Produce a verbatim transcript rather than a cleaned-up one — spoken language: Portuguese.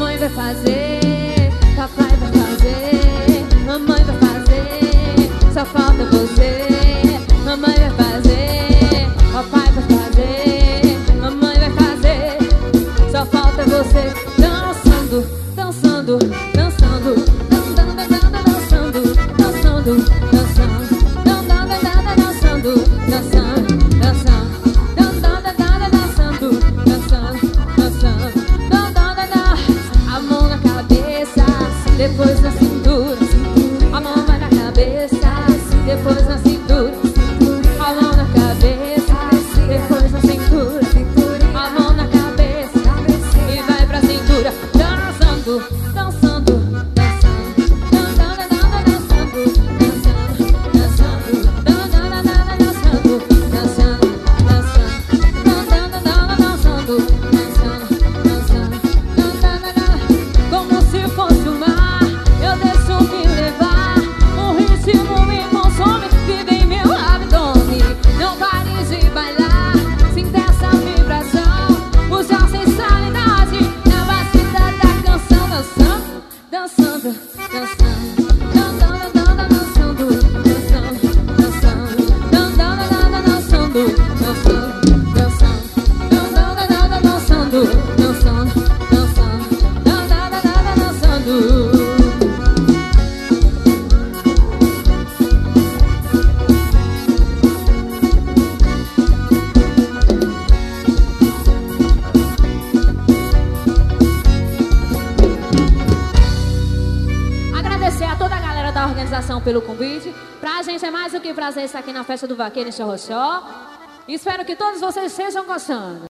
Mamãe vai fazer, papai vai fazer, mamãe vai fazer, só falta você. Mamãe vai fazer, papai vai fazer, mamãe vai fazer, só falta você. Dançando, dançando, dançando, dançando, dançando, dançando, dançando, dançando, dançando, dançando, dançando, dançando, a mão na cabeça, depois na cintura. A mão vai na cabeça, depois na cintura. A mão na cabeça, depois na cintura. A mão na cabeça e vai pra cintura. Dançando, dançando, dançando, dançando, dançando, dançando, dançando, dançando, dançando, dançando, dançando, dançando, como se fosse o mar, eu deixo me levar. Um ritmo me consome, vive em meu abdômen. Não pare de bailar, sinta essa vibração. Use a sensualidade na batida da canção. Dançando, dançando, dançando, dançando, dançando, dançando, dançando, dançando, dançando, dançando, dançando, dançando, dançando, agradecer a toda a galera da organização pelo convite. Pra gente é mais do que prazer estar aqui na Festa do Vaqueiro em Xorroxó. Espero que todos vocês estejam gostando.